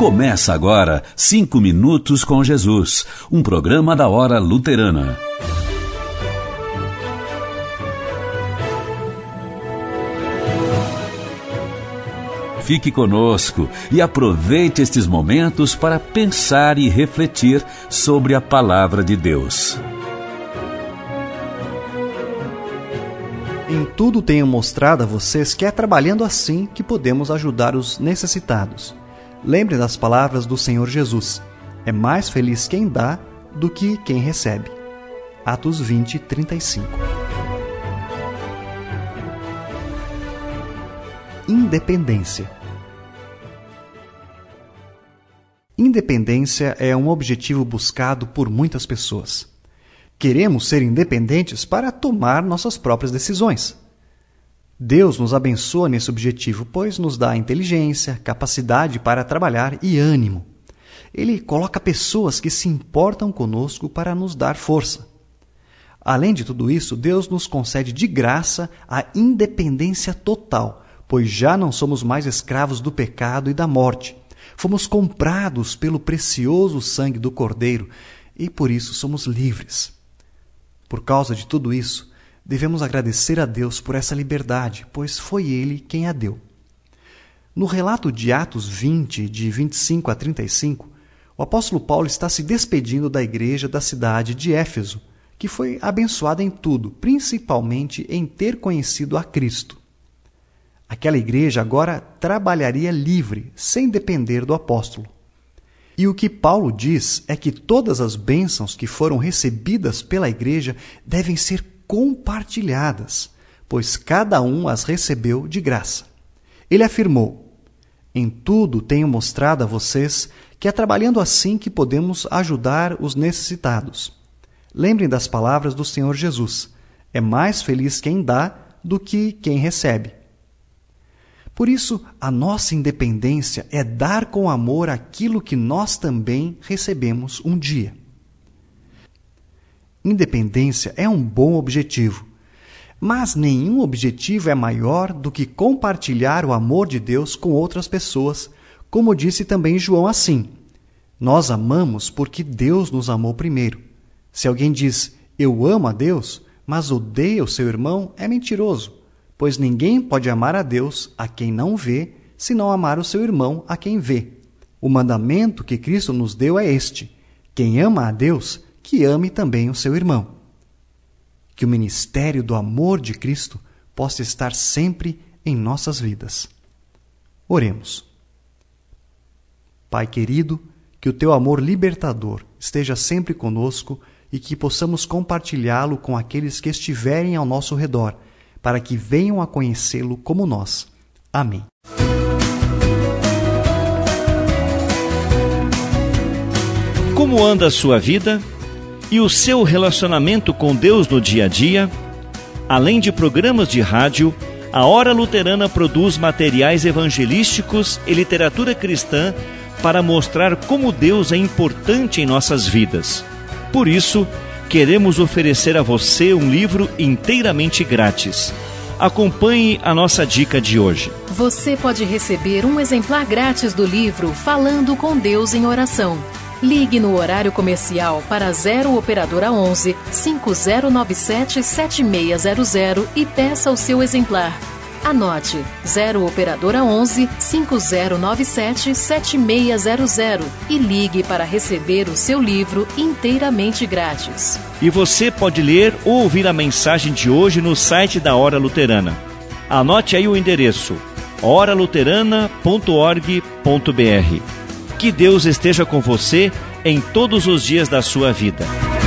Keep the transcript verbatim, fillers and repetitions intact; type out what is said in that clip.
Começa agora Cinco Minutos com Jesus, um programa da Hora Luterana. Fique conosco e aproveite estes momentos para pensar e refletir sobre a Palavra de Deus. Em tudo tenho mostrado a vocês que é trabalhando assim que podemos ajudar os necessitados. Lembre das palavras do Senhor Jesus. É mais feliz quem dá do que quem recebe. Atos vinte, trinta e cinco. Independência. Independência é um objetivo buscado por muitas pessoas. Queremos ser independentes para tomar nossas próprias decisões. Deus nos abençoa nesse objetivo, pois nos dá inteligência, capacidade para trabalhar e ânimo. Ele coloca pessoas que se importam conosco para nos dar força. Além de tudo isso, Deus nos concede de graça a independência total, pois já não somos mais escravos do pecado e da morte. Fomos comprados pelo precioso sangue do Cordeiro e por isso somos livres. Por causa de tudo isso, devemos agradecer a Deus por essa liberdade, pois foi Ele quem a deu. No relato de Atos vinte, de vinte e cinco a trinta e cinco, o apóstolo Paulo está se despedindo da igreja da cidade de Éfeso, que foi abençoada em tudo, principalmente em ter conhecido a Cristo. Aquela igreja agora trabalharia livre, sem depender do apóstolo. E o que Paulo diz é que todas as bênçãos que foram recebidas pela igreja devem ser compartilhadas, pois cada um as recebeu de graça. Ele afirmou: em tudo tenho mostrado a vocês que é trabalhando assim que podemos ajudar os necessitados. Lembrem das palavras do Senhor Jesus. É mais feliz quem dá do que quem recebe. Por isso, a nossa independência é dar com amor aquilo que nós também recebemos um dia. Independência é um bom objetivo, mas nenhum objetivo é maior do que compartilhar o amor de Deus com outras pessoas, como disse também João assim: nós amamos porque Deus nos amou primeiro. Se alguém diz, eu amo a Deus, mas odeia o seu irmão, é mentiroso, pois ninguém pode amar a Deus a quem não vê, se não amar o seu irmão a quem vê. O mandamento que Cristo nos deu é este: quem ama a Deus, que ame também o seu irmão. Que o ministério do amor de Cristo possa estar sempre em nossas vidas. Oremos. Pai querido, que o teu amor libertador esteja sempre conosco e que possamos compartilhá-lo com aqueles que estiverem ao nosso redor, para que venham a conhecê-lo como nós. Amém. Como anda a sua vida e o seu relacionamento com Deus no dia a dia? Além de programas de rádio, a Hora Luterana produz materiais evangelísticos e literatura cristã para mostrar como Deus é importante em nossas vidas. Por isso, queremos oferecer a você um livro inteiramente grátis. Acompanhe a nossa dica de hoje. Você pode receber um exemplar grátis do livro Falando com Deus em Oração. Ligue no horário comercial para zero Operadora onze, cinco zero nove sete, sete seis zero zero e peça o seu exemplar. Anote zero Operadora onze, cinco zero nove sete, sete seis zero zero e ligue para receber o seu livro inteiramente grátis. E você pode ler ou ouvir a mensagem de hoje no site da Hora Luterana. Anote aí o endereço: hora luterana ponto org ponto br. Que Deus esteja com você em todos os dias da sua vida.